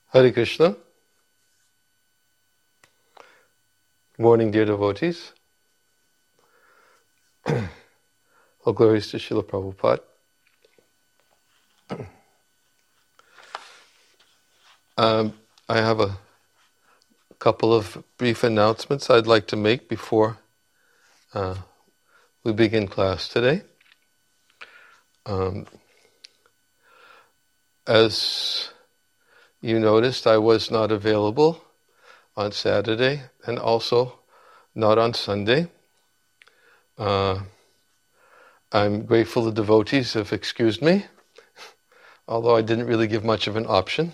Hare Krishna. Morning, dear devotees. All glories to Srila Prabhupada. I have a couple of brief announcements I'd like to make before we begin class today. As you noticed, I was not available on Saturday and also not on Sunday. I'm grateful the devotees have excused me, although I didn't really give much of an option.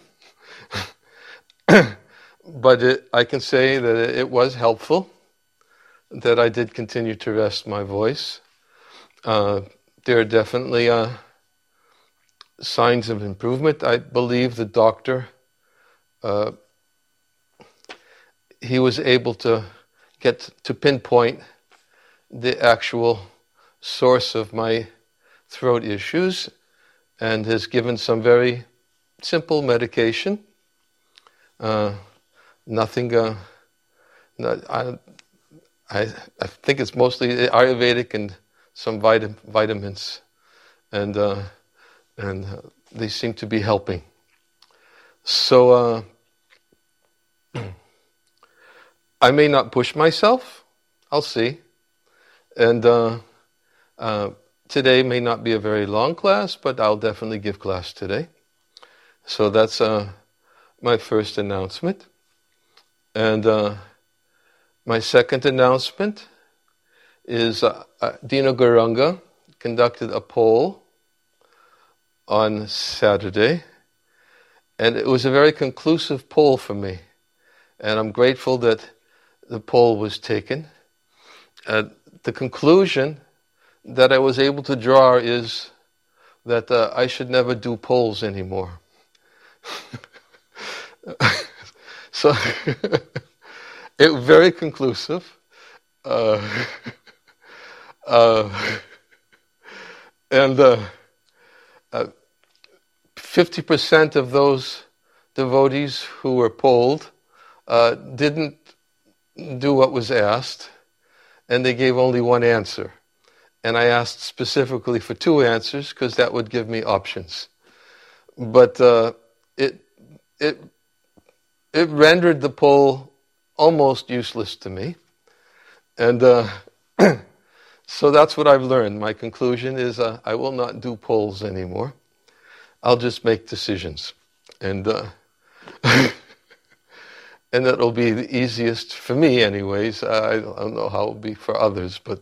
But I can say that it was helpful, that I did continue to rest my voice. There are definitely signs of improvement. I believe the doctor, he was able to get to pinpoint the actual source of my throat issues and has given some very simple medication. Nothing. I think it's mostly Ayurvedic and some vitamins, and they seem to be helping. So I may not push myself. I'll see. And today may not be a very long class, but I'll definitely give class today. So that's my first announcement. And my second announcement is Dina Gauranga conducted a poll on Saturday, and it was a very conclusive poll for me, and I'm grateful that the poll was taken. The conclusion that I was able to draw is that I should never do polls anymore. So, it was very conclusive. And 50% of those devotees who were polled didn't do what was asked, and they gave only one answer. And I asked specifically for two answers because that would give me options. But it rendered the poll almost useless to me. And so that's what I've learned. My conclusion is I will not do polls anymore. I'll just make decisions. And and that'll be the easiest for me anyways. I don't know how it'll be for others. But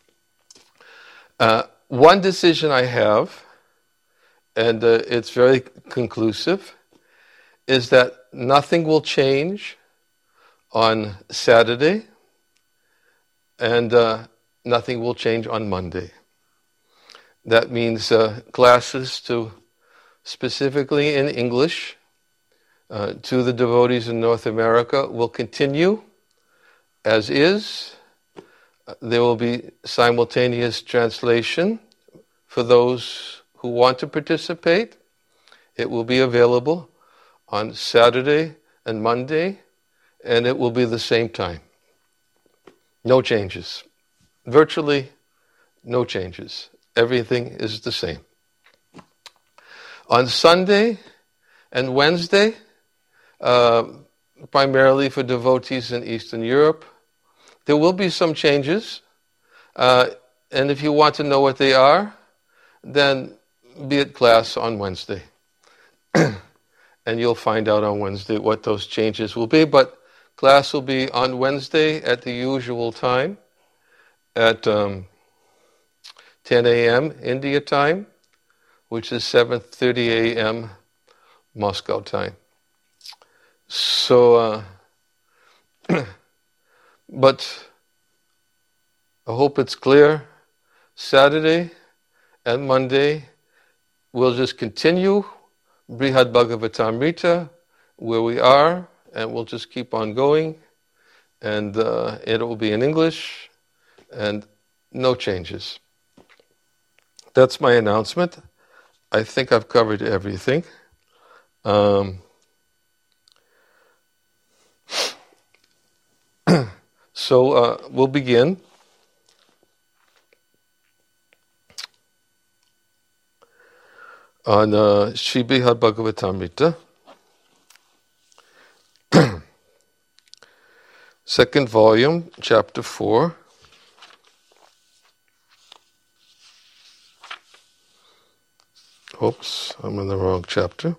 one decision I have, and it's very conclusive, is that nothing will change on Saturday, and nothing will change on Monday. That means classes to specifically in English to the devotees in North America will continue as is. There will be simultaneous translation for those who want to participate. It will be available on Saturday and Monday, and it will be the same time. No changes. Virtually no changes. Everything is the same. On Sunday and Wednesday, primarily for devotees in Eastern Europe, there will be some changes. And if you want to know what they are, then be at class on Wednesday. And you'll find out on Wednesday what those changes will be. But class will be on Wednesday at the usual time, at 10 a.m. India time, which is 7:30 a.m. Moscow time. So, but I hope it's clear. Saturday and Monday, we'll just continue Brihad Bhagavatamrita where we are, and we'll just keep on going, and it will be in English, and no changes. That's my announcement. I think I've covered everything. So we'll begin. On Sri Brihad Bhagavatamrita, second volume, chapter 4. Oops, I'm in the wrong chapter.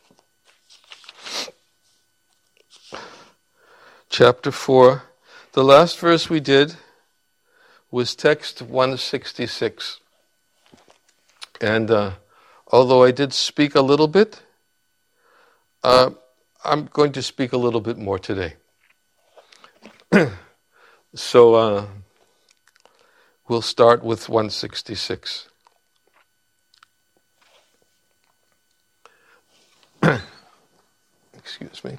Chapter 4. The last verse we did was text 166. And although I did speak a little bit, I'm going to speak a little bit more today. So we'll start with 166. Excuse me.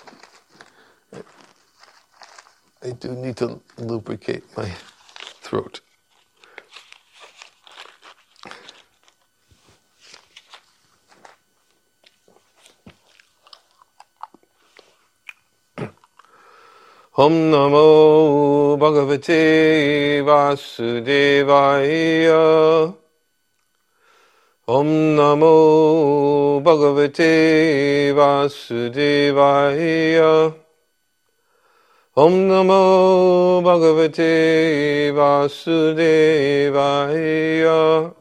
I do need to lubricate my throat. Om Namo Bhagavate Vasudevaya. Om Namo Bhagavate Vasudevaya. Om Namo Bhagavate Vasudevaya.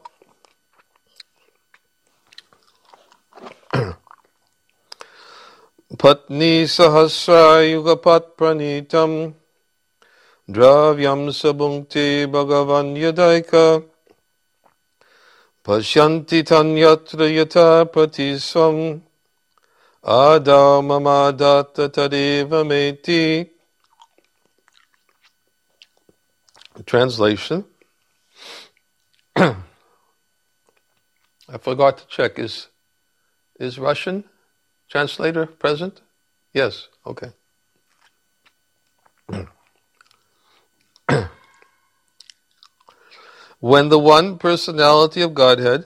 Patni Sahasra Yugapat Pranitam Dravyam Sabhunkte Bhagavan Yadaika Pashyanti Tanyatra Yata Pratiswam Adao Mamadatta Tadeva Meti. Translation. I forgot to check. Is Russian translator present? Yes, okay. When the one personality of Godhead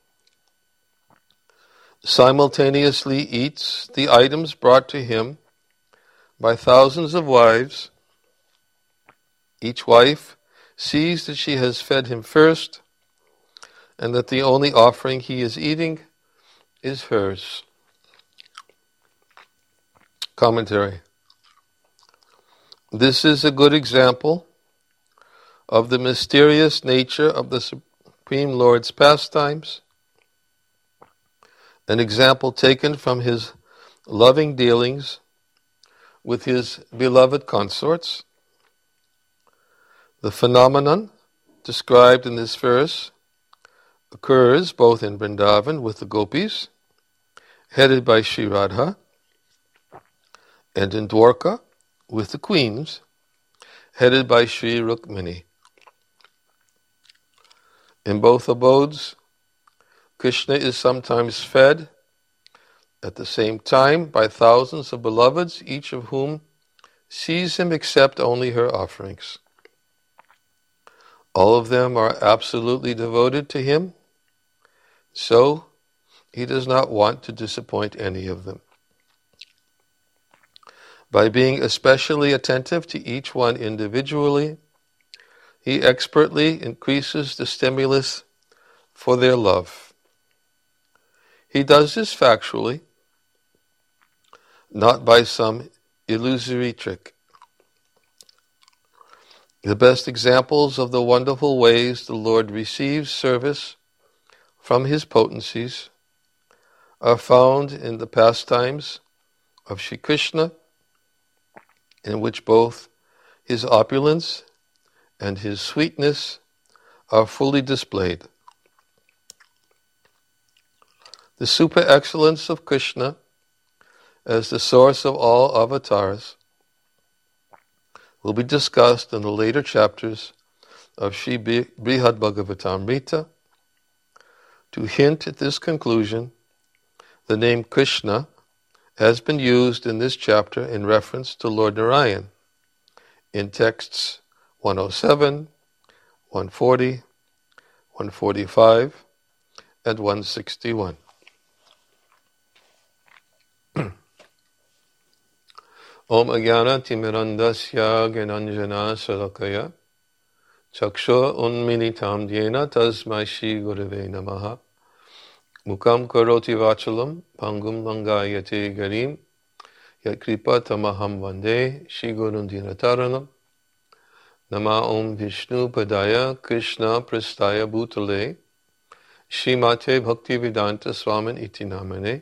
simultaneously eats the items brought to him by thousands of wives, each wife sees that she has fed him first and that the only offering he is eating is hers. Commentary. This is a good example of the mysterious nature of the Supreme Lord's pastimes, an example taken from his loving dealings with his beloved consorts. The phenomenon described in this verse occurs both in Vrindavan with the gopis, headed by Sri Radha, and in Dwarka with the queens, headed by Sri Rukmini. In both abodes, Krishna is sometimes fed at the same time by thousands of beloveds, each of whom sees him accept only her offerings. All of them are absolutely devoted to him, so he does not want to disappoint any of them. By being especially attentive to each one individually, he expertly increases the stimulus for their love. He does this factually, not by some illusory trick. The best examples of the wonderful ways the Lord receives service from his potencies are found in the pastimes of Sri Krishna, in which both his opulence and his sweetness are fully displayed. The super excellence of Krishna as the source of all avatars will be discussed in the later chapters of Sri Brihad Bhagavatamrita. To hint at this conclusion, the name Krishna has been used in this chapter in reference to Lord Narayan in texts 107, 140, 145, and 161. Om Agyana Timirandasya Gyananjana Salakaya Chakshur Unmilitam Dhyena Tasmai Shri Gurave Namaha Mukam Karoti Vachalam Pangum Langayate Garim Yat Kripa Tamaham Vande Shri Gurun Dinataranam Nama Om Vishnu Padaya Krishna Prastaya Bhutale Shrimate Bhaktivedanta Swamin Iti Namane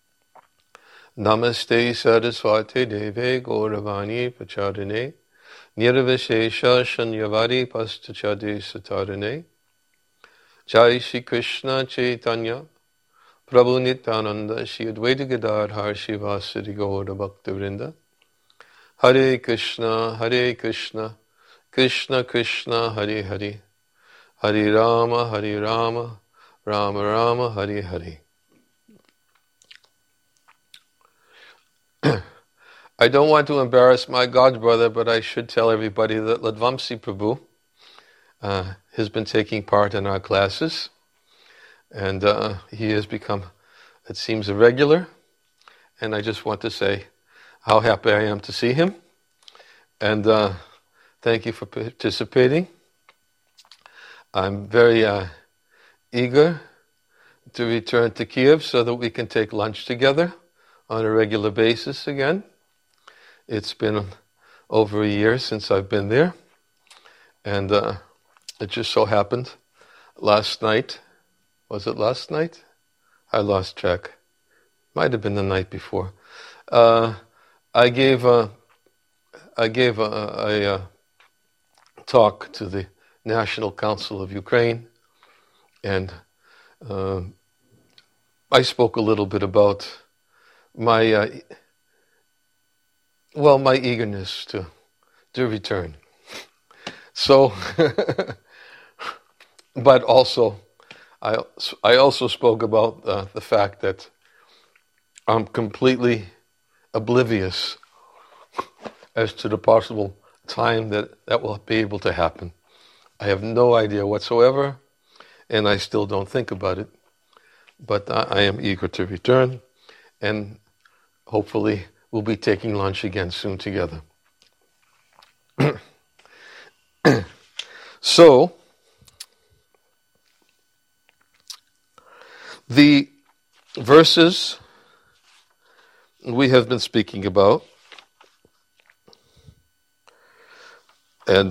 Namaste Saraswate Deve Gauravani Pachadane Nirvishesha Shanyavari Pastachade Satarane Jai Shri Krishna Chaitanya Prabhu Nityananda Shri Advaita Gadadhar Shivasari Gaura Bhaktivinoda Hare Krishna Krishna Krishna Hare Hare Hare Rama Rama Rama Hare Hare. I don't want to embarrass my godbrother, but I should tell everybody that Ladvamsi Prabhu has been taking part in our classes, and he has become, it seems, a regular, and I just want to say how happy I am to see him, and thank you for participating. I'm very eager to return to Kiev so that we can take lunch together on a regular basis again. It's been over a year since I've been there, and it just so happened last night, was it last night? I lost track. Might have been the night before. I gave a talk to the National Council of Ukraine, and I spoke a little bit about my eagerness to return. So, but also, I also spoke about the fact that I'm completely oblivious as to the possible time that will be able to happen. I have no idea whatsoever, and I still don't think about it. But I am eager to return, and hopefully we'll be taking lunch again soon together. So, the verses we have been speaking about, and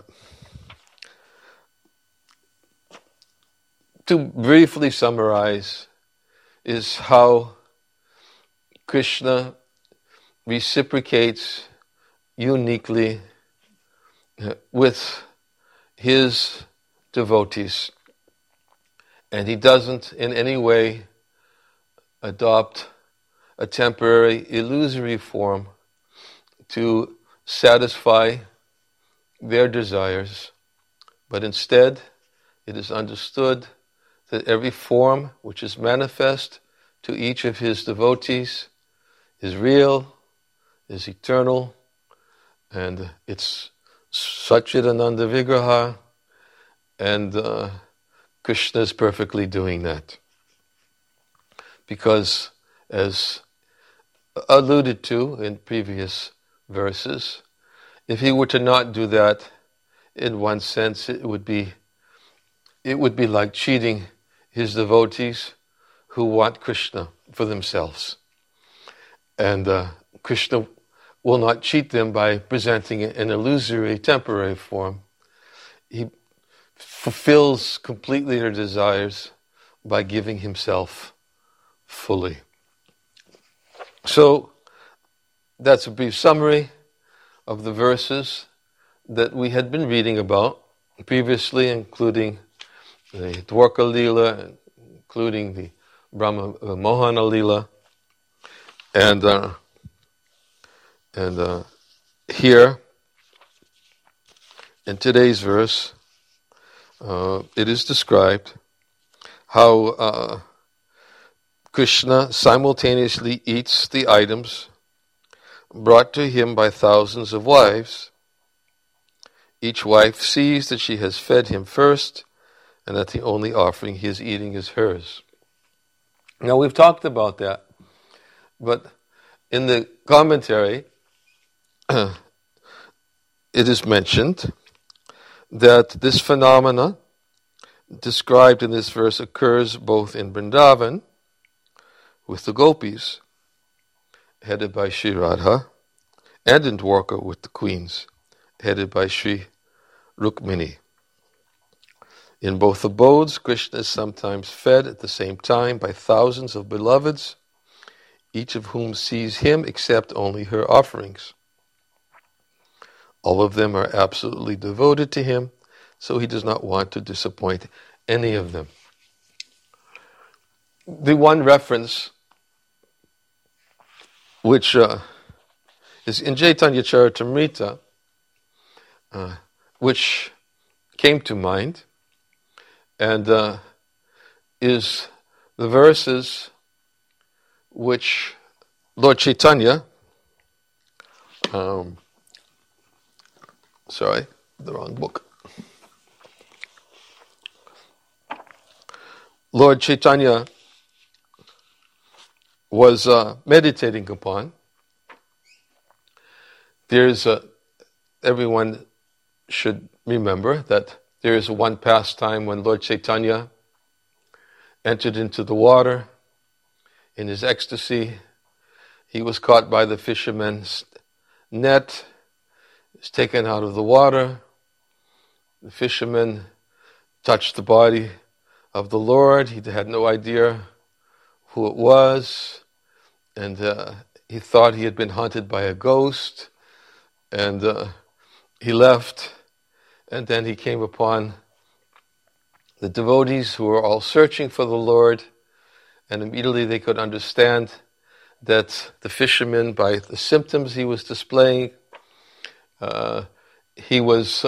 to briefly summarize, is how Krishna reciprocates uniquely with his devotees, and he doesn't in any way adopt a temporary, illusory form to satisfy their desires, but instead it is understood that every form which is manifest to each of his devotees is real, is eternal, and it's Satchidananda Vigraha, and Krishna is perfectly doing that. Because, as alluded to in previous verses, if he were to not do that, in one sense it would be like cheating his devotees who want Krishna for themselves. And Krishna will not cheat them by presenting an illusory, temporary form. He fulfills completely their desires by giving himself fully. So, that's a brief summary of the verses that we had been reading about previously, including the Dwarka Leela, including the Brahma Mohana Leela, and here in today's verse, it is described how Krishna simultaneously eats the items brought to him by thousands of wives. Each wife sees that she has fed him first, and that the only offering he is eating is hers. Now, we've talked about that, but in the commentary, it is mentioned that this phenomena described in this verse occurs both in Vrindavan with the gopis, headed by Sri Radha, and in Dwarka with the queens, headed by Sri Rukmini. In both abodes, Krishna is sometimes fed at the same time by thousands of beloveds, each of whom sees him accept only her offerings. All of them are absolutely devoted to him, so he does not want to disappoint any of them. The one reference which is in Chaitanya Charitamrita, which came to mind, and is the verses which Lord Chaitanya, sorry, the wrong book. Lord Chaitanya was meditating upon. Everyone should remember that there is one pastime when Lord Chaitanya entered into the water. In his ecstasy, he was caught by the fisherman's net, was taken out of the water. The fisherman touched the body of the Lord. He had no idea who it was, and he thought he had been hunted by a ghost, and he left, and then he came upon the devotees who were all searching for the Lord, and immediately they could understand that the fisherman, by the symptoms he was displaying, he was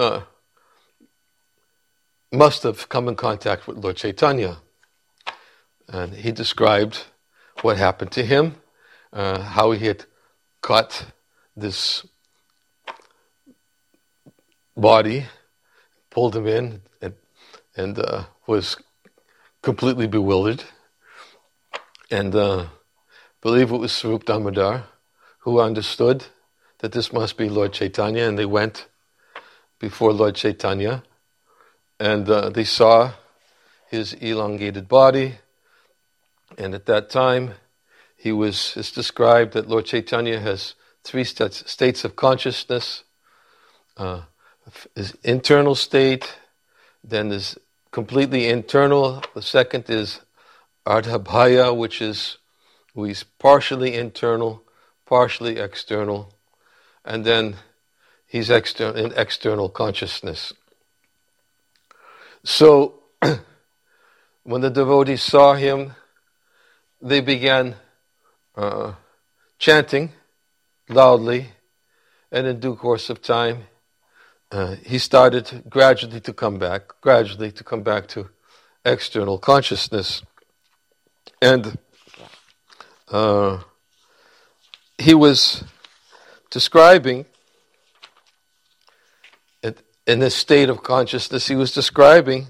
must have come in contact with Lord Chaitanya. And he described what happened to him, how he had caught this body, pulled him in, and was completely bewildered. And I believe it was Swarup Damodar who understood that this must be Lord Chaitanya, and they went before Lord Chaitanya, and they saw his elongated body. And at that time, it's described that Lord Chaitanya has three states of consciousness. His internal state, then is completely internal. The second is Ardhabhaya, which is he's partially internal, partially external. And then he's in external consciousness. So, when the devotees saw him, they began chanting loudly, and in due course of time, he started gradually to come back to external consciousness. And he was describing, in this state of consciousness, he was describing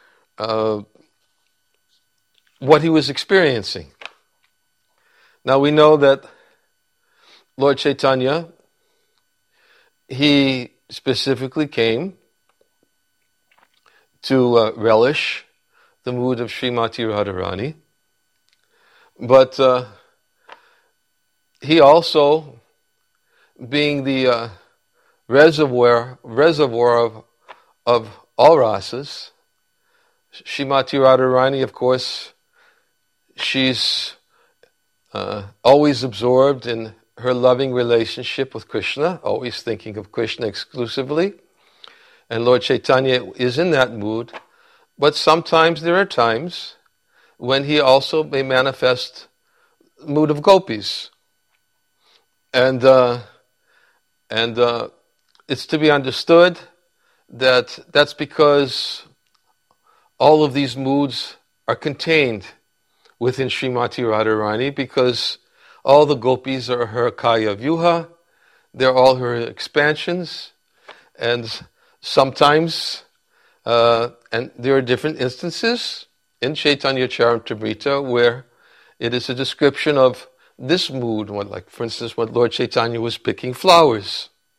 what he was experiencing. Now we know that Lord Chaitanya, he specifically came to relish the mood of Srimati Radharani, but he also, being the reservoir of all rasas, Srimati Radharani, of course, she's always absorbed in her loving relationship with Krishna, always thinking of Krishna exclusively. And Lord Chaitanya is in that mood, but sometimes there are times when he also may manifest the mood of gopis. And it's to be understood that that's because all of these moods are contained within Srimati Radharani, because all the gopis are her Kaya Vyuha, they're all her expansions, and sometimes, and there are different instances in Chaitanya Charitamrita where it is a description of this mood, like for instance when Lord Chaitanya was picking flowers,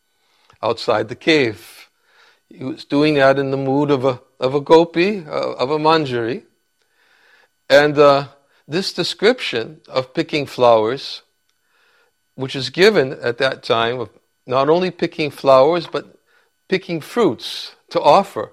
outside the cave. He was doing that in the mood of a gopi, of a manjari. And this description of picking flowers, which is given at that time, of not only picking flowers, but picking fruits to offer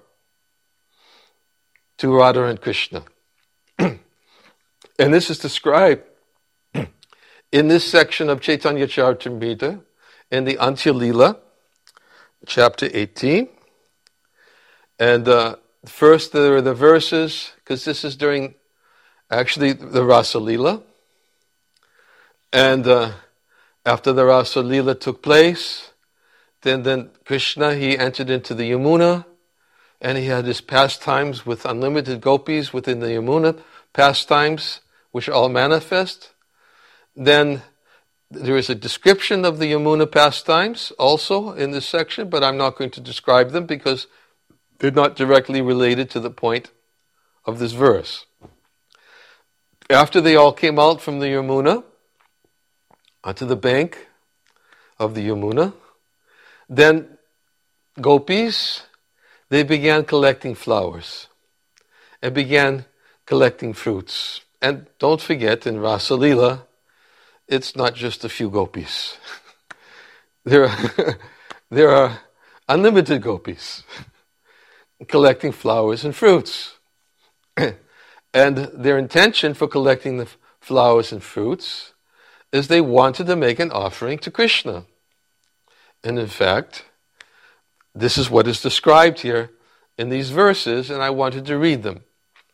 to Radha and Krishna. And this is described in this section of Chaitanya Charitamrita, in the Antya Lila, chapter 18. And first there are the verses, because this is during actually the Rasa Lila. And after the Rasa Lila took place, then Krishna, he entered into the Yamuna, and he had his pastimes with unlimited gopis within the Yamuna, pastimes which all manifest. Then there is a description of the Yamuna pastimes also in this section, but I'm not going to describe them because they're not directly related to the point of this verse. After they all came out from the Yamuna onto the bank of the Yamuna, then gopis, they began collecting flowers and began collecting fruits. And don't forget, in Rasa Lila, it's not just a few gopis. There are unlimited gopis collecting flowers and fruits. And their intention for collecting the flowers and fruits is they wanted to make an offering to Krishna. And in fact, this is what is described here in these verses, and I wanted to read them.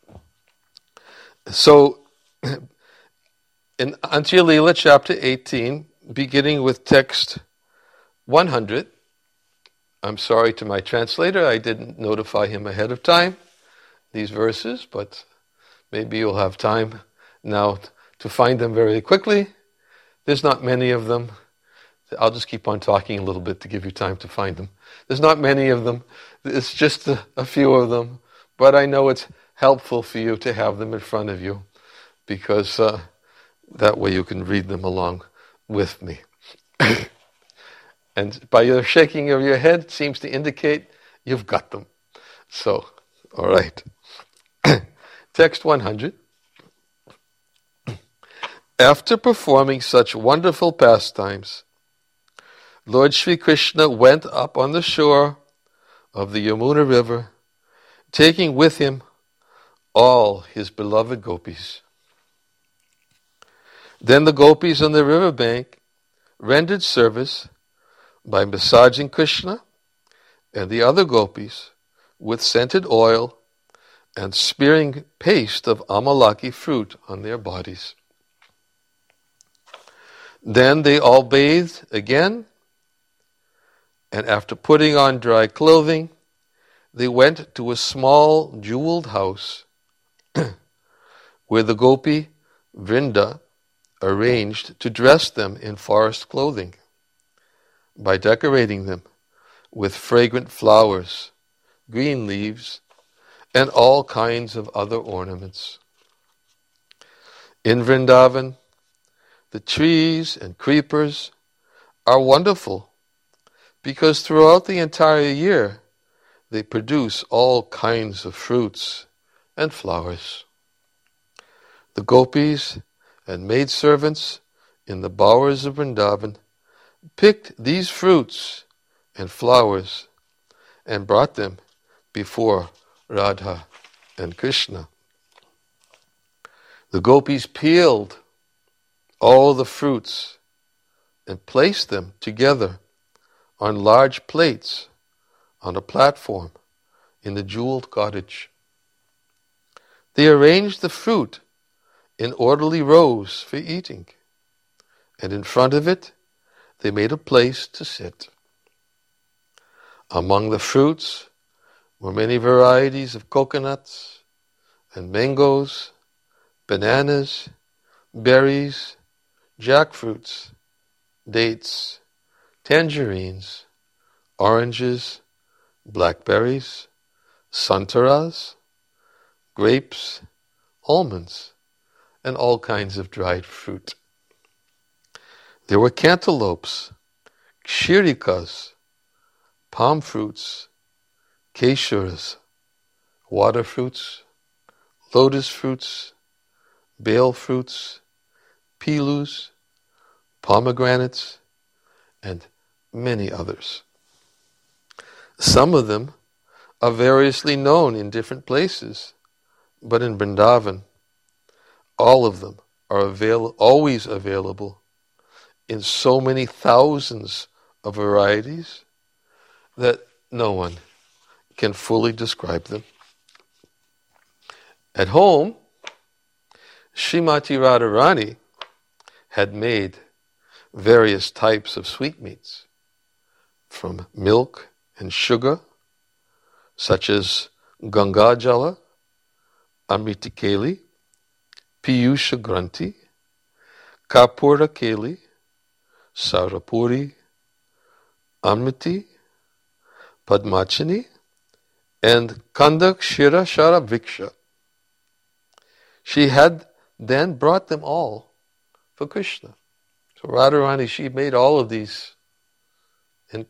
So, in Antya Lila, chapter 18, beginning with text 100, I'm sorry to my translator, I didn't notify him ahead of time, these verses, but maybe you'll have time now to find them very quickly. There's not many of them. I'll just keep on talking a little bit to give you time to find them. There's not many of them. It's just a few of them. But I know it's helpful for you to have them in front of you because that way you can read them along with me. And by your shaking of your head, it seems to indicate you've got them. So, all right. Text 100. After performing such wonderful pastimes, Lord Sri Krishna went up on the shore of the Yamuna River, taking with him all his beloved gopis. Then the gopis on the riverbank rendered service by massaging Krishna and the other gopis with scented oil and smearing paste of amalaki fruit on their bodies. Then they all bathed again, and after putting on dry clothing, they went to a small jeweled house where the gopi Vrinda arranged to dress them in forest clothing by decorating them with fragrant flowers, green leaves, and all kinds of other ornaments. In Vrindavan, the trees and creepers are wonderful because throughout the entire year they produce all kinds of fruits and flowers. The gopis and maidservants in the bowers of Vrindavan picked these fruits and flowers and brought them before Radha and Krishna. The gopis peeled all the fruits and placed them together on large plates on a platform in the jeweled cottage. They arranged the fruit in orderly rows for eating, and in front of it they made a place to sit. Among the fruits were many varieties of coconuts and mangoes, bananas, berries, jackfruits, dates, tangerines, oranges, blackberries, santaras, grapes, almonds, and all kinds of dried fruit. There were cantaloupes, kshirikas, palm fruits, keshuras, water fruits, lotus fruits, bale fruits, pilus, pomegranates, and many others. Some of them are variously known in different places, but in Vrindavan, all of them are always available in so many thousands of varieties that no one can fully describe them. At home, Srimati Radharani had made various types of sweetmeats from milk and sugar, such as Ganga Jala, Amrita Keli, Piyusha Granti, Kapura Keli, Sarapuri, Amriti, Padmachini, and Kandak Shira Shara Viksha. She had then brought them all for Krishna. So Radharani, she made all of these in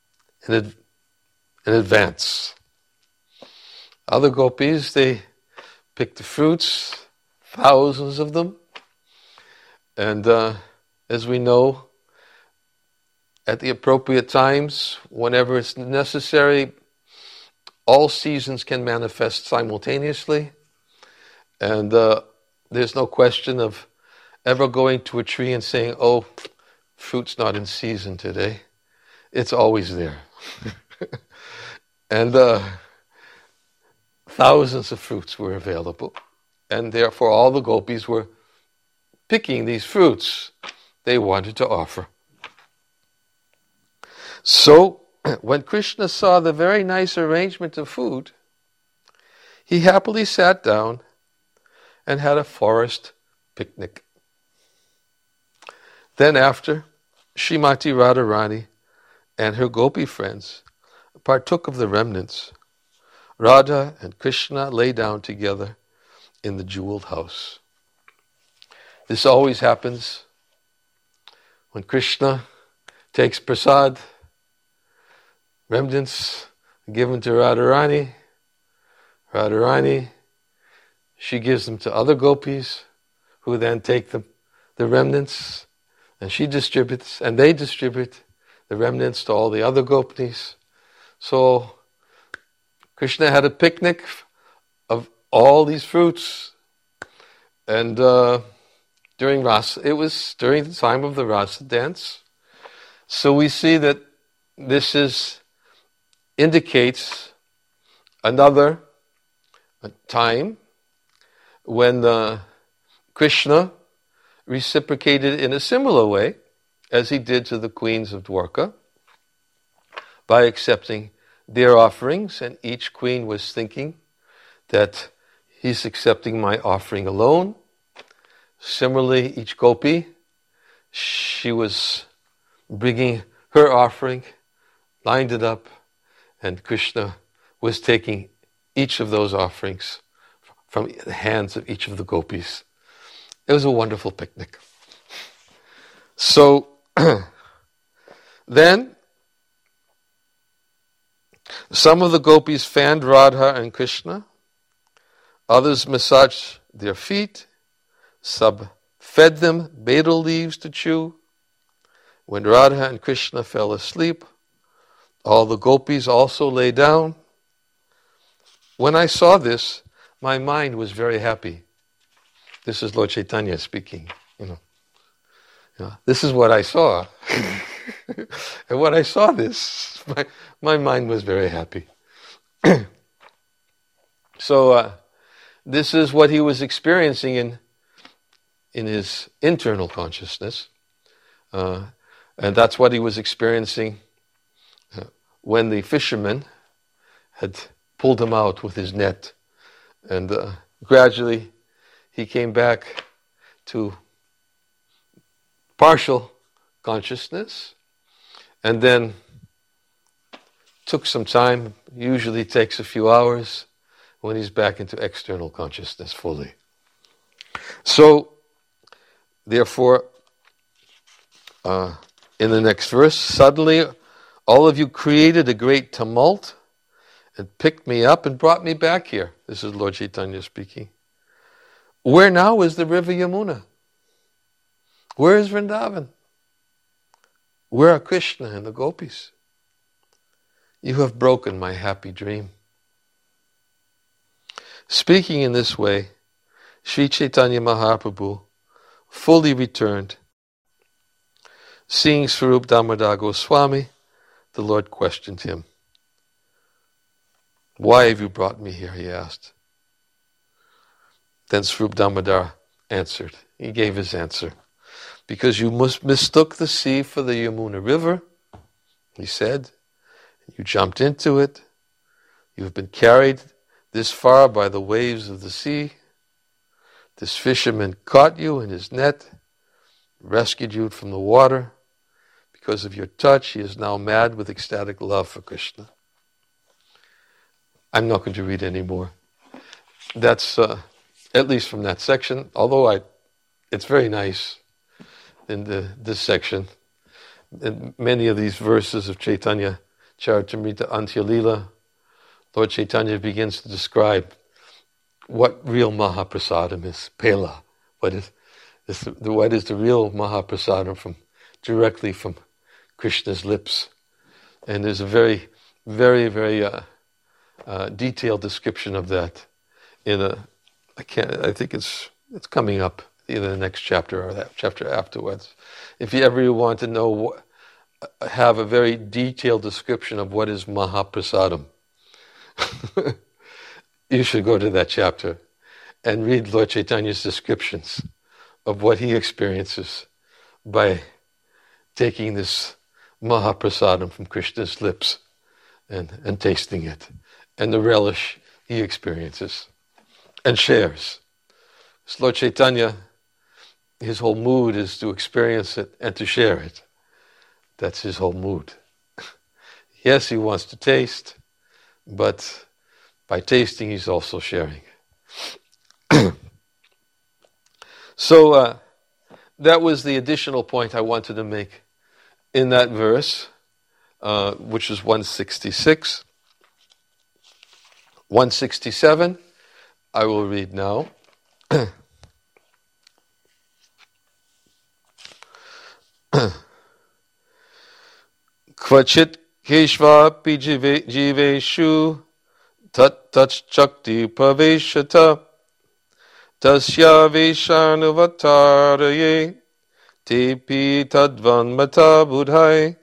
advance. Other gopis, they picked the fruits, thousands of them, and as we know, at the appropriate times, whenever it's necessary, all seasons can manifest simultaneously, and there's no question of ever going to a tree and saying, oh, fruit's not in season today. It's always there. And thousands of fruits were available, and therefore all the gopis were picking these fruits they wanted to offer. So, when Krishna saw the very nice arrangement of food, he happily sat down and had a forest picnic. Then after, Srimati Radharani and her gopi friends partook of the remnants. Radha and Krishna lay down together in the jeweled house. This always happens when Krishna takes prasad, remnants given to Radharani. Radharani, she gives them to other gopis, who then take the remnants, and she distributes, and they distribute the remnants to all the other gopis. So Krishna had a picnic of all these fruits, and during Rasa, it was during the time of the Rasa dance. So we see that this indicates another time when Krishna reciprocated in a similar way as he did to the queens of Dwarka by accepting their offerings, and each queen was thinking that he's accepting my offering alone. Similarly, each gopi, she was bringing her offering, lined it up, and Krishna was taking each of those offerings from the hands of each of the gopis. It was a wonderful picnic. So, then, some of the gopis fanned Radha and Krishna, others massaged their feet, some fed them betel leaves to chew. When Radha and Krishna fell asleep, all the gopis also lay down. When I saw this, my mind was very happy. This is Lord Chaitanya speaking, This is what I saw. And when I saw this, my mind was very happy. So this is what he was experiencing in his internal consciousness. And that's what he was experiencing when the fisherman had pulled him out with his net. And gradually he came back to partial consciousness, and then took some time, usually takes a few hours, when he's back into external consciousness fully. So, therefore, in the next verse, suddenly All of you created a great tumult and picked me up and brought me back here. This is Lord Chaitanya speaking. Where now is the river Yamuna? Where is Vrindavan? Where are Krishna and the gopis? You have broken my happy dream. Speaking in this way, Sri Chaitanya Mahaprabhu fully returned. Seeing Swarup Damodar Goswami, the Lord questioned him. Why have you brought me here? He asked. Then Swarup Damodar answered. He gave his answer. Because you mistook the sea for the Yamuna River, he said. You jumped into it. You have been carried this far by the waves of the sea. This fisherman caught you in his net, rescued you from the water. Because of your touch, he is now mad with ecstatic love for Krishna. I'm not going to read any more. That's, at least from that section, although it's very nice in this section. In many of these verses of Chaitanya Charitamrita Antya Lila, Lord Chaitanya begins to describe what real Mahaprasadam is. Pela. What is the real Mahaprasadam directly from Krishna's lips? And there's a very, very, very detailed description of that I think it's coming up either the next chapter or that chapter afterwards. If you ever want to know, have a very detailed description of what is Mahaprasadam, you should go to that chapter and read Lord Chaitanya's descriptions of what he experiences by taking this Mahaprasadam from Krishna's lips and tasting it, and the relish he experiences and shares. So Lord Chaitanya, his whole mood is to experience it and to share it. That's his whole mood. Yes, he wants to taste, but by tasting, he's also sharing. So that was the additional point I wanted to make in that verse, which is 166. 167, I will read now. Kvachit keshvapi jiveshu tat chakti paveshata tasya veshanuvataraye tepi tadvan mata budhai.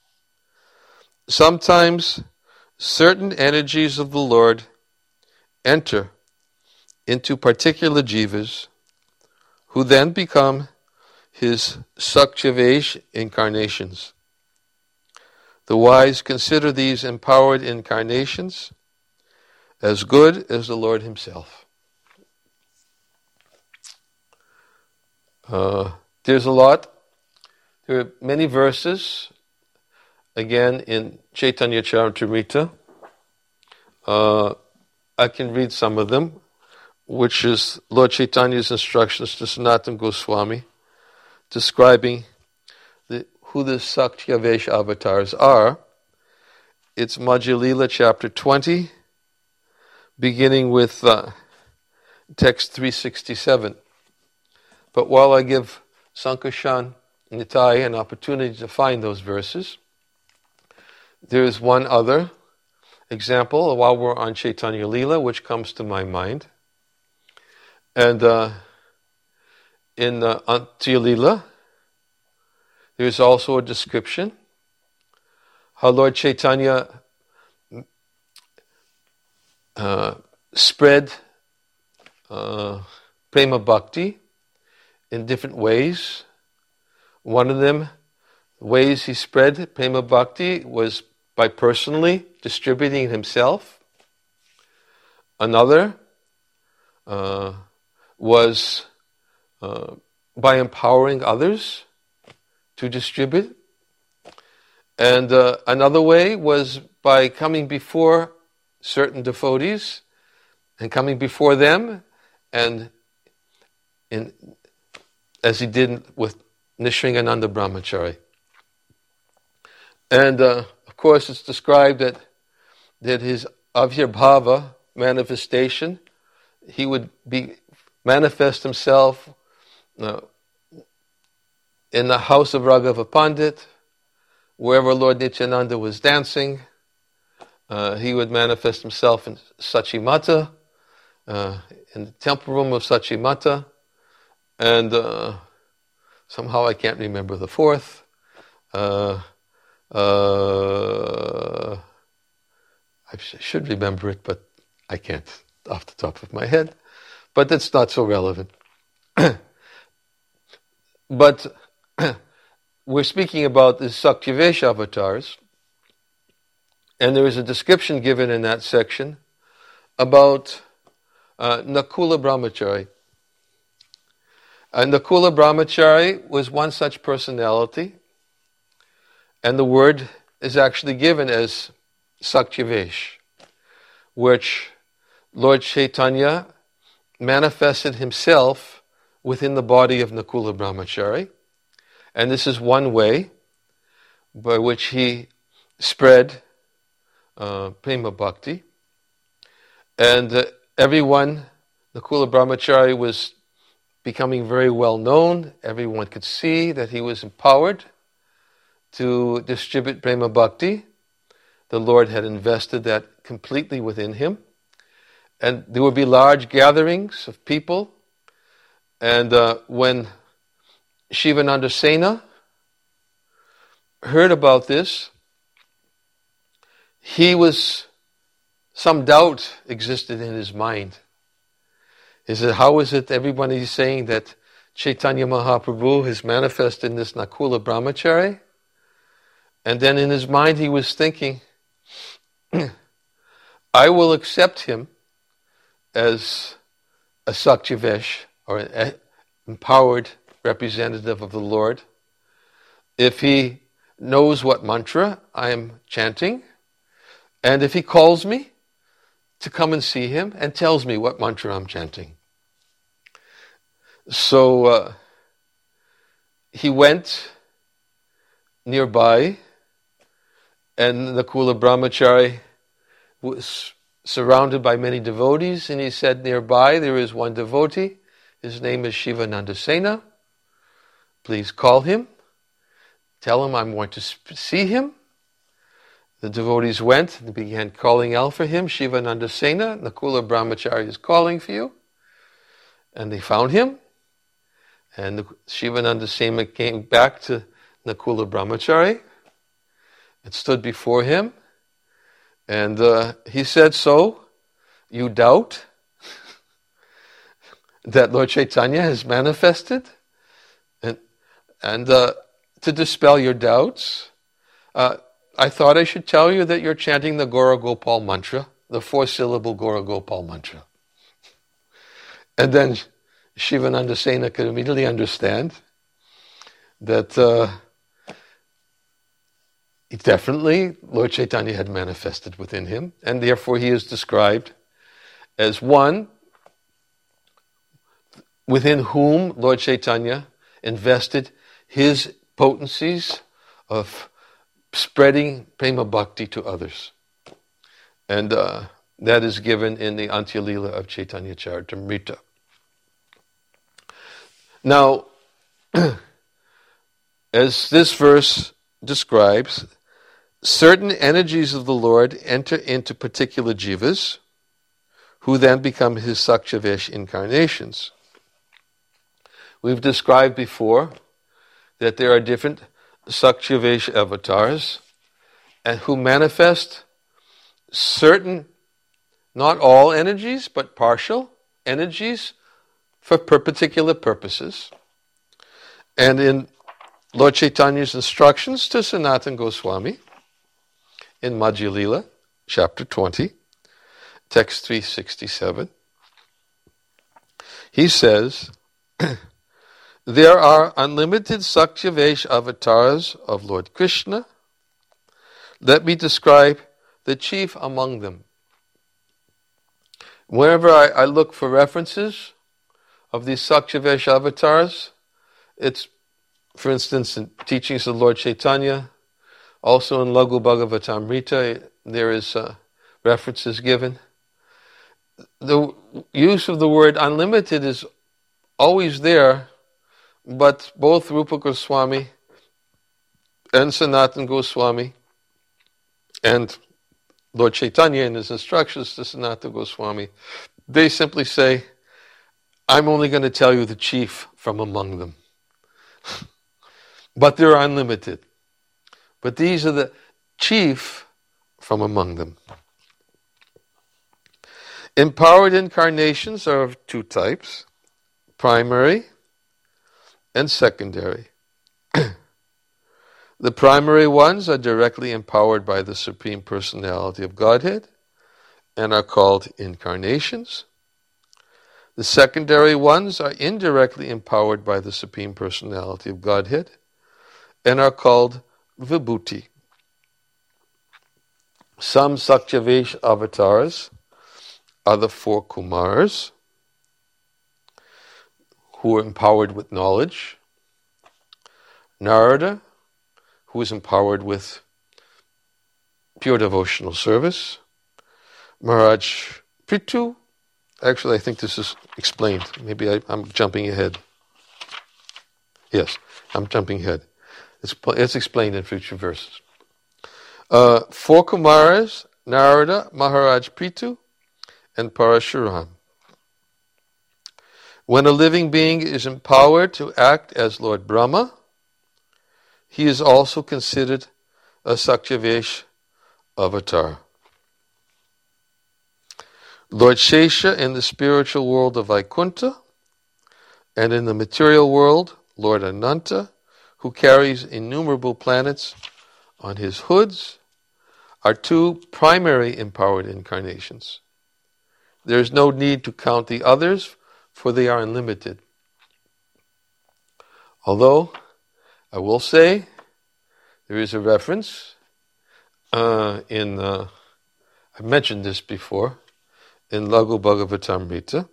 Sometimes certain energies of the Lord enter into particular jivas, who then become his Saktyavesh incarnations. The wise consider these empowered incarnations as good as the Lord himself. There's a lot. There are many verses, again, in Chaitanya Charitamrita. I can read some of them, which is Lord Chaitanya's instructions to Sanatana Goswami, describing who the Saktyavesh avatars are. It's Madhya Lila chapter 20, beginning with text 367. But while I give Sankarshan Nitai an opportunity to find those verses, there is one other example while we're on Chaitanya Lila, which comes to my mind. And in Antya Lila, there's also a description how Lord Chaitanya spread prema bhakti in different ways. One of them, ways he spread prema bhakti, was by personally distributing himself. Another was by empowering others to distribute. And another way was by coming before certain devotees and coming before them, and as he did with Nishringananda Brahmachari. And of of course, it's described that his Avirbhava manifestation, he would manifest himself in the house of Raghava Pandit, wherever Lord Nityananda was dancing. He would manifest himself in Sachimata, in the temple room of Sachimata, and somehow I can't remember the fourth. I should remember it, but I can't off the top of my head. But that's not so relevant. But we're speaking about the Sakyavesh avatars, and there is a description given in that section about Nakula Brahmachari. And Nakula Brahmachari was one such personality, and the word is actually given as Sakyavesh, which Lord Chaitanya manifested himself within the body of Nakula Brahmachari. And this is one way by which he spread Prema Bhakti. And everyone, Nakula Brahmachari was becoming very well known. Everyone could see that he was empowered to distribute Prema Bhakti. The Lord had invested that completely within him. And there would be large gatherings of people. And when Shivananda Sena heard about this, some doubt existed in his mind. He said, how is it everybody is saying that Chaitanya Mahaprabhu has manifested in this Nakula Brahmachari? And then in his mind he was thinking, I will accept him as a Sakyavesh, or an empowered representative of the Lord, if he knows what mantra I am chanting, and if he calls me to come and see him and tells me what mantra I'm chanting. So he went nearby, and Nakula Brahmachari was surrounded by many devotees, and he said, nearby there is one devotee. His name is Shivananda Sena. Please call him. Tell him I'm going to see him. The devotees went and began calling out for him. Shivananda Sena, Nakula Brahmachari is calling for you. And they found him. And Shivananda Sena came back to Nakula Brahmachari and stood before him. And he said, so, you doubt that Lord Chaitanya has manifested? And to dispel your doubts, I thought I should tell you that you're chanting the Gaura Gopal mantra, the 4-syllable Gaura Gopal mantra. And then Shivananda Sena could immediately understand that definitely Lord Chaitanya had manifested within him, and therefore he is described as one within whom Lord Chaitanya invested his potencies of spreading Prema Bhakti to others. And that is given in the Antya Lila of Chaitanya Charitamrita. Now, as this verse describes, certain energies of the Lord enter into particular jivas, who then become his Sakyavesh incarnations. We've described before that there are different Sakyavesh avatars, and who manifest certain, not all energies, but partial energies for particular purposes. And in Lord Chaitanya's instructions to Sanatana Goswami, in Madhya Lila, chapter 20, text 367, he says, there are unlimited Sakyavesh avatars of Lord Krishna. Let me describe the chief among them. Whenever I look for references of these Sakyavesh avatars, it's, for instance, in teachings of Lord Chaitanya, Also in Lagu Bhagavatamrita, there is references given. The use of the word unlimited is always there, but both Rupa Goswami and Sanatana Goswami and Lord Chaitanya in his instructions to Sanatana Goswami, they simply say, I'm only going to tell you the chief from among them. But they're unlimited. But these are the chief from among them. Empowered incarnations are of two types, primary and secondary. The primary ones are directly empowered by the Supreme Personality of Godhead and are called incarnations. The secondary ones are indirectly empowered by the Supreme Personality of Godhead and are called vibhuti. Some Saktyavesh avatars are the four Kumars who are empowered with knowledge. Narada, who is empowered with pure devotional service. Maharaj Prithu, actually I think this is explained. Maybe I'm jumping ahead. Yes, I'm jumping ahead. It's explained in future verses. Four Kumaras, Narada, Maharaj Prithu, and Parashuram. When a living being is empowered to act as Lord Brahma, he is also considered a Saktyavesh avatar. Lord Shesha in the spiritual world of Vaikuntha, and in the material world, Lord Ananta, who carries innumerable planets on his hoods, are two primary empowered incarnations. There is no need to count the others, for they are unlimited. Although, I will say, there is a reference I've mentioned this before, in Lagu Bhagavatamrita.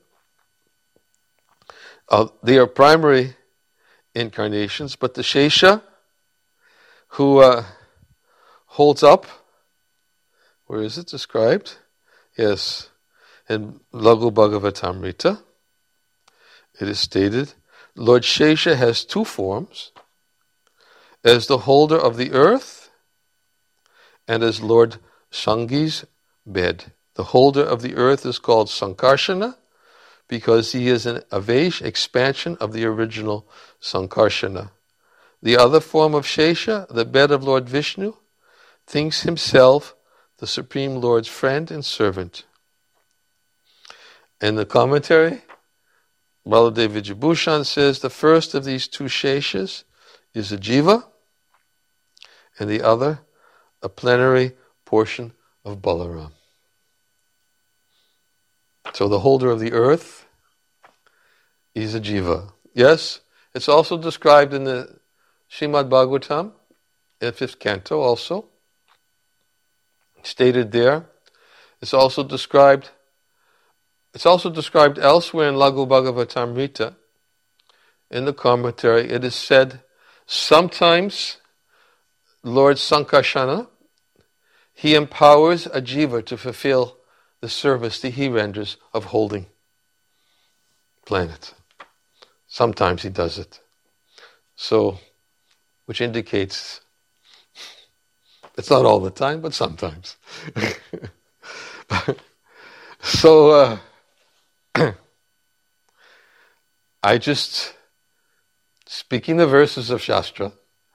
They are primary incarnations, but the Shesha, who holds up, where is it described? Yes, in Lagu Bhagavatamrita, it is stated, Lord Shesha has two forms, as the holder of the earth and as Lord Sangi's bed. The holder of the earth is called Sankarsana because he is an Avesh expansion of the original Sankarsana. The other form of Shesha, the bed of Lord Vishnu, thinks himself the Supreme Lord's friend and servant. In the commentary, Baladev Vijayabhushan says the first of these two Sheshas is a jiva, and the other a plenary portion of Balaram. So the holder of the earth is a jiva. Yes, it's also described in the Srimad Bhagavatam, in the 5th canto also. Stated there. It's also described elsewhere in Lagu Bhagavatamrita. In the commentary, it is said, sometimes Lord Sankarsana, he empowers a jiva to fulfill the service that he renders of holding planet. Sometimes he does it. So, which indicates it's not all the time, but sometimes. So, I just, speaking the verses of Shastra,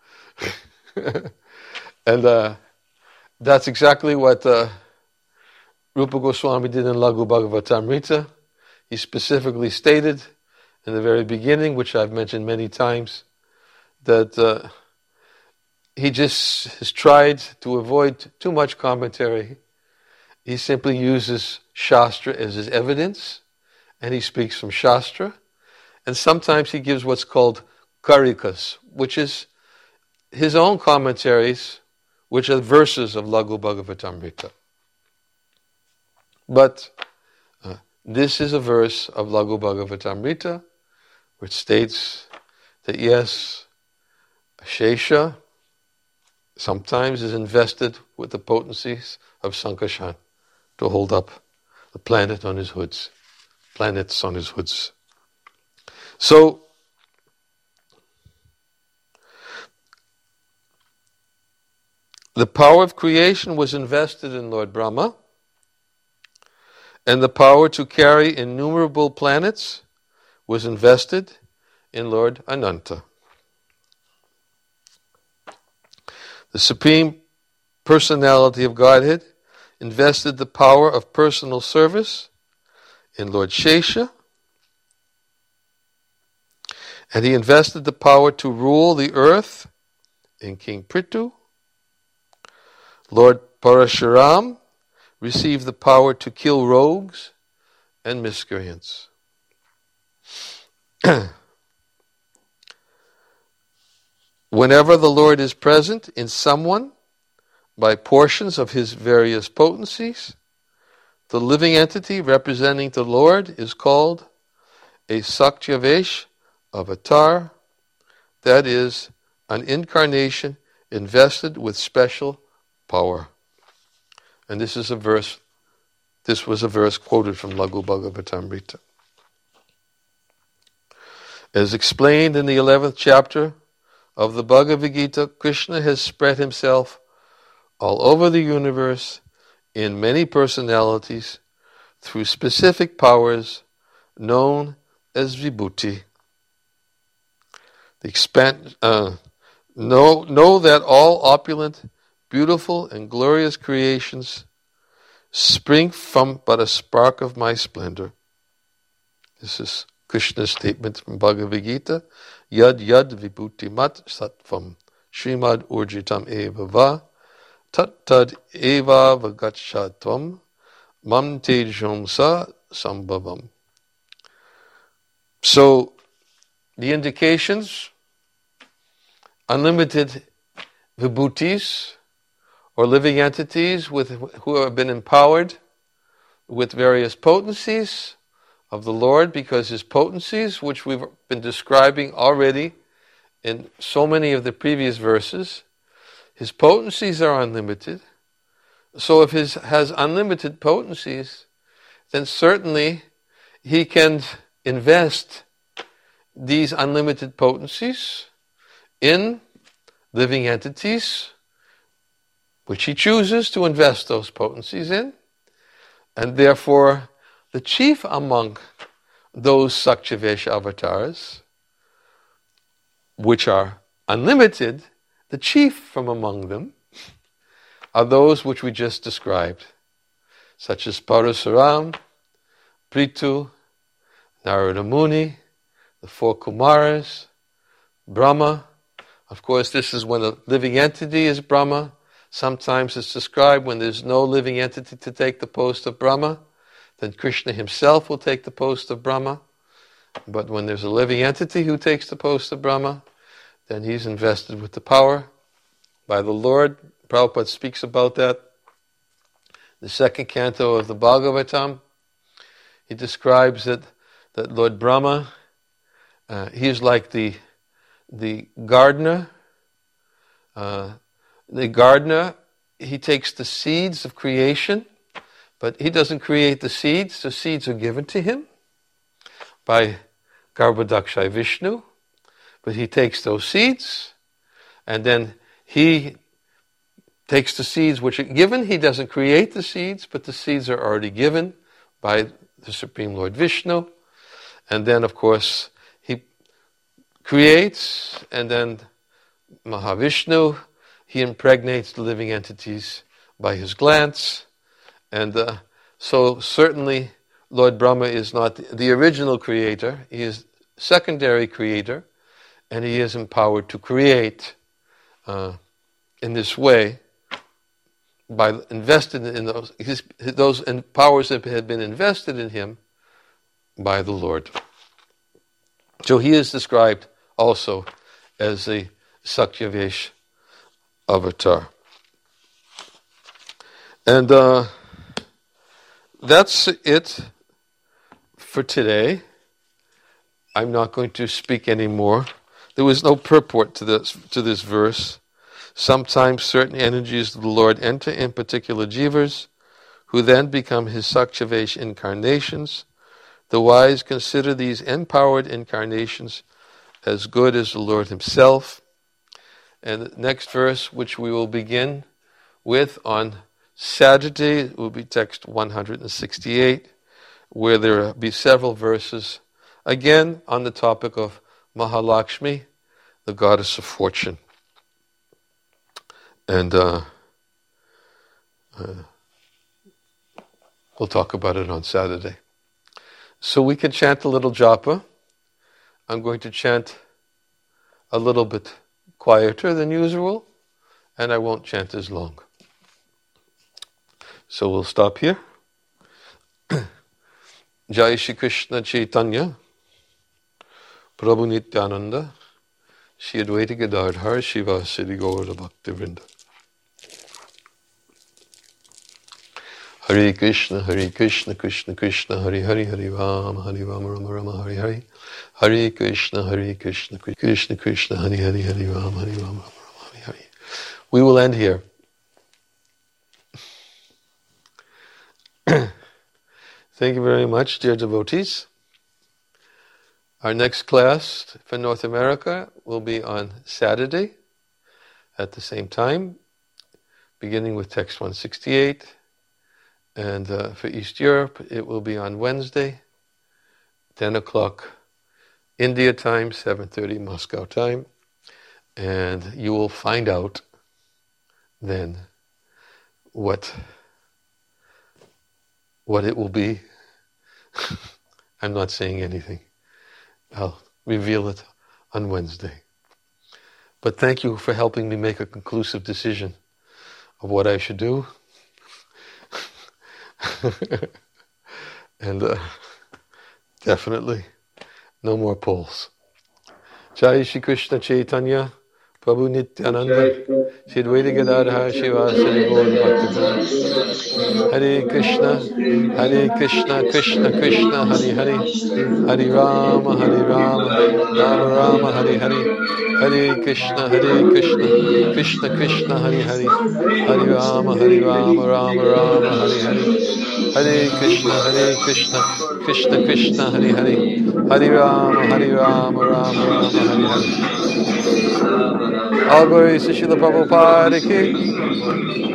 and that's exactly what Rupa Goswami did in Lagu Bhagavatamrita. He specifically stated in the very beginning, which I've mentioned many times, that he just has tried to avoid too much commentary. He simply uses Shastra as his evidence, and he speaks from Shastra. And sometimes he gives what's called karikas, which is his own commentaries, which are verses of Lagu Bhagavatamrita. But this is a verse of Lagu Bhagavatamrita, which states that yes, Shesha, sometimes is invested with the potencies of Sankarshan to hold up the planets on his hoods. So, the power of creation was invested in Lord Brahma, and the power to carry innumerable planets was invested in Lord Ananta. The Supreme Personality of Godhead invested the power of personal service in Lord Shesha, and he invested the power to rule the earth in King Prithu. Lord Parashuram received the power to kill rogues and miscreants. Whenever the Lord is present in someone by portions of his various potencies, the living entity representing the Lord is called a Saktyavesh avatar, that is, an incarnation invested with special power. And this was a verse quoted from Laghu Bhagavatamrita. As explained in the 11th chapter of the Bhagavad Gita, Krishna has spread himself all over the universe in many personalities through specific powers known as Vibhuti. Know that all opulent, beautiful, and glorious creations spring from but a spark of my splendor. This is Krishna's statement from Bhagavad Gita. Yad yad vibhuti mat sattvam Srimad urjitam eva va tat tad eva vagachatvam mam tejamsa sambhavam. So, the indications, unlimited vibhutis, or living entities who have been empowered with various potencies of the Lord, because his potencies, which we've been describing already in so many of the previous verses, his potencies are unlimited. So if he has unlimited potencies, then certainly he can invest these unlimited potencies in living entities, which he chooses to invest those potencies in, and therefore the chief among those Saktyavesh avatars, which are unlimited, the chief from among them are those which we just described, such as Parasuram, Prithu, Narada Muni, the four Kumaras, Brahma. Of course, this is when a living entity is Brahma. Sometimes it's described when there's no living entity to take the post of Brahma, then Krishna himself will take the post of Brahma. But when there's a living entity who takes the post of Brahma, then he's invested with the power by the Lord. Prabhupada speaks about that. The second canto of the Bhagavatam, he describes that Lord Brahma, he is like the gardener. The gardener, he takes the seeds of creation, but he doesn't create the seeds are given to him by Garbhodakshai Vishnu, but he takes those seeds, and then he takes the seeds which are given. He doesn't create the seeds, but the seeds are already given by the Supreme Lord Vishnu, and then of course he creates, and then Mahavishnu, he impregnates the living entities by his glance. And so certainly Lord Brahma is not the original creator. He is secondary creator, and he is empowered to create in this way by investing in those powers that had been invested in him by the Lord. So he is described also as a Saktyavesh avatar. And that's it for today. I'm not going to speak anymore. There was no purport to this verse, Sometimes certain energies of the Lord enter in particular jivas, who then become his Sakchavesh incarnations. The wise consider these empowered incarnations as good as the Lord himself. And the next verse, which we will begin with on Saturday, will be text 168, where there will be several verses, again on the topic of Mahalakshmi, the goddess of fortune. And we'll talk about it on Saturday. So we can chant a little japa. I'm going to chant a little bit quieter than usual, and I won't chant as long. So we'll stop here. Jai Shri Krishna Chaitanya, Prabhu Nityananda, Shri Advaita Gadadhar Shiva Sri Gaura Bhaktivinoda. Hare Krishna, Krishna Krishna, Hare Hare, Hare Rama, Rama Rama, Hare Hare. Hare Krishna, Krishna Krishna, Hare Hare, Hare Rama, Rama Hare Hare. We will end here. Thank you very much, dear devotees. Our next class for North America will be on Saturday at the same time, beginning with text 168. And for East Europe, it will be on Wednesday, 10 o'clock India time, 7:30 Moscow time. And you will find out then what it will be. I'm not saying anything. I'll reveal it on Wednesday. But thank you for helping me make a conclusive decision of what I should do. And definitely no more polls. Jai Shri Krishna Chaitanya, Prabhu Nityananda, Shri Advaita Gadadhar Shiva Sri Gaura Bhaktivinoda. Hare Krishna, Krishna Krishna, Hare Hare, Hare Rama, Rama Rama, Hare Hare. Hare Krishna, Krishna Krishna, Hare Hare, Hare Rama, Rama Rama, Hare Hare. Hare Krishna, Krishna Krishna, Hare Hare, Hare Rama, Rama Rama, Hare Hare. All glories to Srila Prabhupada ki